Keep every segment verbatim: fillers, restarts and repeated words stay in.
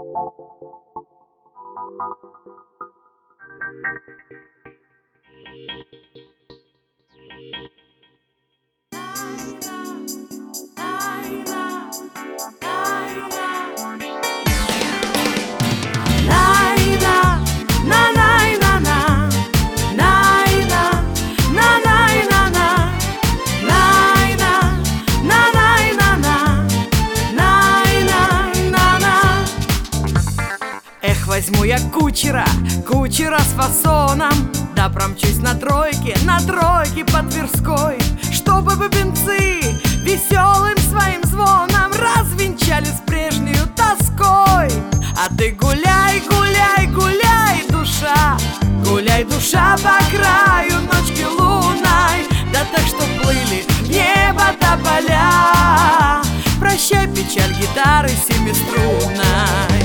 Возьму я кучера, кучера с фасоном, да промчусь на тройке, на тройке по Тверской, чтобы бубенцы веселым своим звоном развенчали с прежнею тоской. А ты гуляй, гуляй, гуляй, душа, гуляй, душа, по краю ночки лунной, да так, что плыли в небо тополя. Прощай, печаль гитары семиструнной.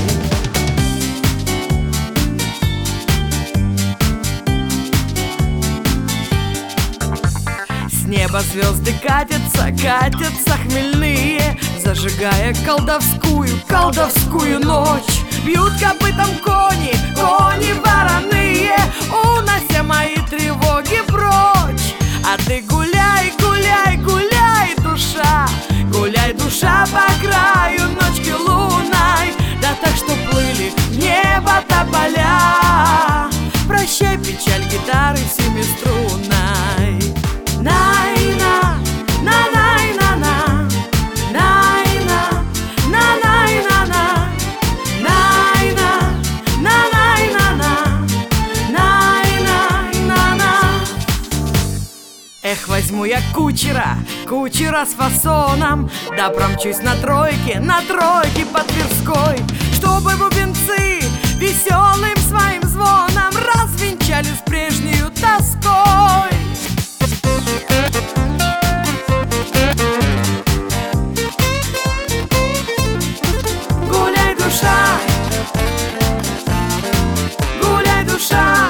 С неба звезды катятся, катятся хмельные, зажигая колдовскую, колдовскую ночь. Бьют копытом кони, кони вороные, унося мои тревоги прочь. А ты гуляй, гуляй, гуляй, душа, гуляй, душа, по краю ночки лунной, да так, что плыли в небо тополя. Прощай, печаль гитары семиструнной. Найна, на най на на, найна, на най на на, найна, на най на на, найна, на на. Эх, возьму я кучера, кучера с фасоном, да промчусь на тройке, на тройке по Тверской, чтобы бубенцы веселым своим звоном развенчали с прежнею тоской. Гуляй, душа, гуляй, душа,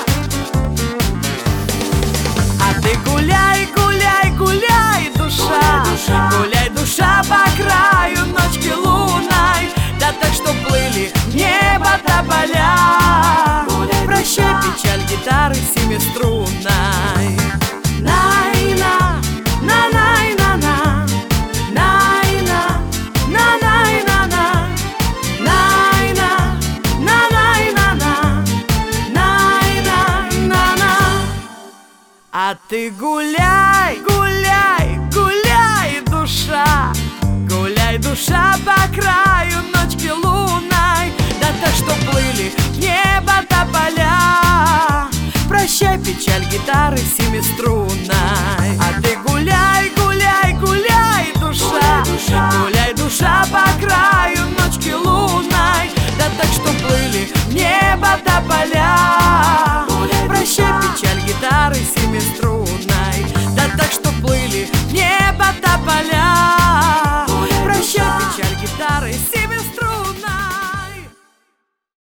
а ты гуляй, гуляй, гуляй, душа, гуляй, душа, по краю ночки лунной, да так, что плыли в небо тополя. Прощай, печаль гитары семиструнной. Найна, на най на на, найна, на най на на, найна, на най на на, найна, на на. А ты гуляй, гуляй, гуляй, душа, гуляй, душа, по краю ночки лунной,